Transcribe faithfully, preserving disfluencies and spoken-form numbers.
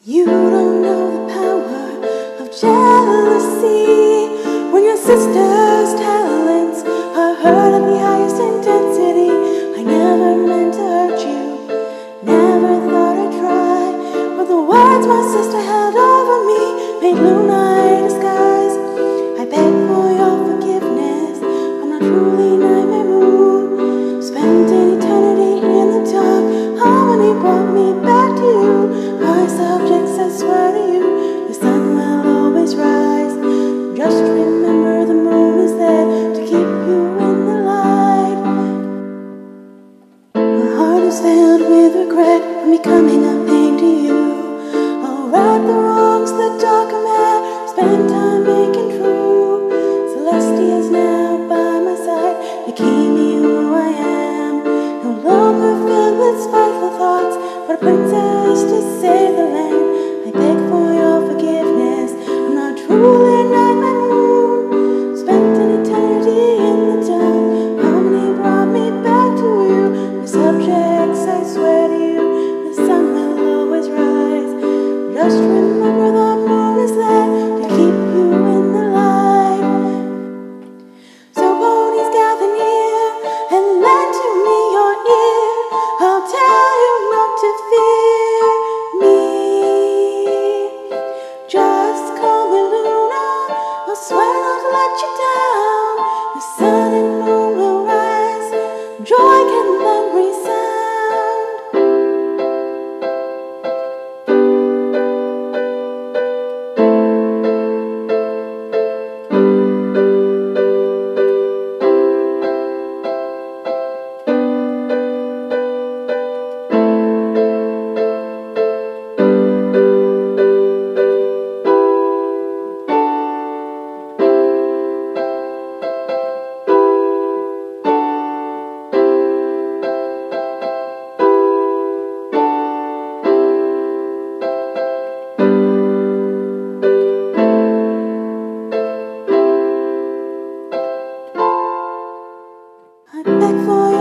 You don't know the power of jealousy when your sister's talents are heard at the highest intensity. I never meant to hurt you, never thought I'd try, but the words my sister held over me made blue night skies. I beg for your forgiveness, I'm not truly nightmare moon. Spent an eternity in the dark, harmony brought me back to you. My subjects, I swear to you, the sun will always rise. Just remember the moon is there to keep you in the light. My heart is filled with regret for becoming a pain to you. I'll right the wrongs the dark man spent time making true. Celestia is now by my side, making me who I am. No longer filled with spiteful thoughts, but a princess to save the land. I beg for your forgiveness, I'm not truly nightmare moon. Spent an eternity in the dark, harmony brought me back to you. My subjects, I swear to you, the sun will always rise. Just remember the moon is there to keep you in the light. So ponies, gather near and lend to me your ear. I'll tell you not to fear me. Just call me Luna, I'll swear not to let you down. The sun and moon will rise, joy can then resound. I beg for